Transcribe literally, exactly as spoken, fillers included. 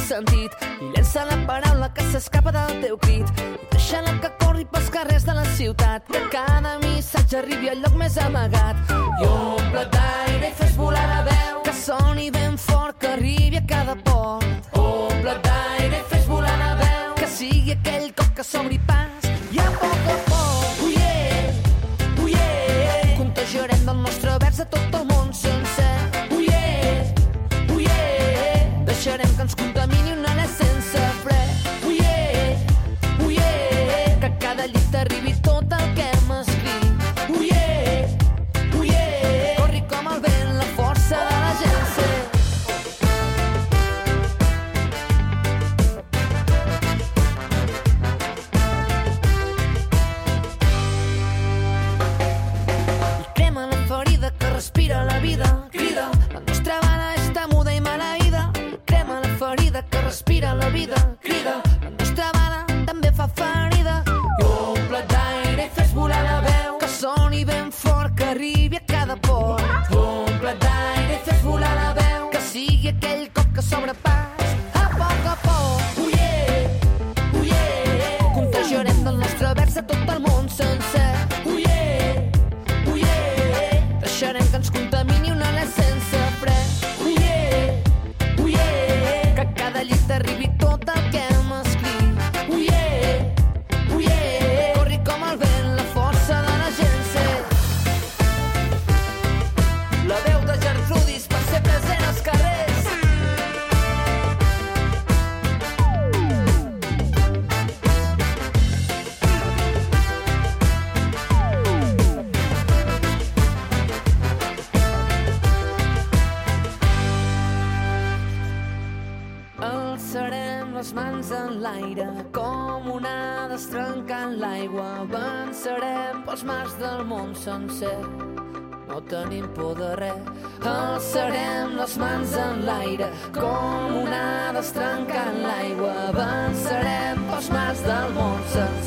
sentit i llença la paraula que s'escapa del teu crit i deixa-la que corri pels carrers de la ciutat, que cada missatge arribi al lloc més amagat i omple d'aire i fes volar la veu que soni ben fort, que arribi a cada port. Omple d'aire i fes volar la veu que sigui aquell cop que s'obri pas i a poc a poc, oh yeah, oh yeah, contagiarem del nostre vers a tot el món sencer. Oh yeah, oh yeah, deixarem que ens contamini un alè sense fre. Oh yeah, oh yeah, que a cada llit arribi tot el que hem escrit. Oh yeah, oh yeah, corri com el vent la força de la gent ser. Respira la vida, crida, la nostra bala està muda i maleïda. Crema la ferida que respira la vida, crida, la nostra bala també fa ferida. I omple d'aire i fes volar la veu que soni ben fort, que arribi a cada port. Omple d'aire i fes volar la veu que sigui aquell cop que s'obre pas a poc a poc. Oh yeah, oh yeah, contagiarem del nostre vers a tot el món sencer. Oh yeah, oh yeah, deixarem que ens contamini un alè sense fre. Oh yeah, oh yeah, que a cada llit arribi tot el que hem escrit. Oh yeah, oh yeah, corri com el vent la força de la gent ser. La veu de Gertrudis per ser present als carrers. Alçarem les mans en l'aire com onades trencant l'aigua. Avançarem pels mars del món sencer, no tenim por de res. Alçarem les mans en l'aire com onades trencant l'aigua. Avançarem pels mars del món sencer.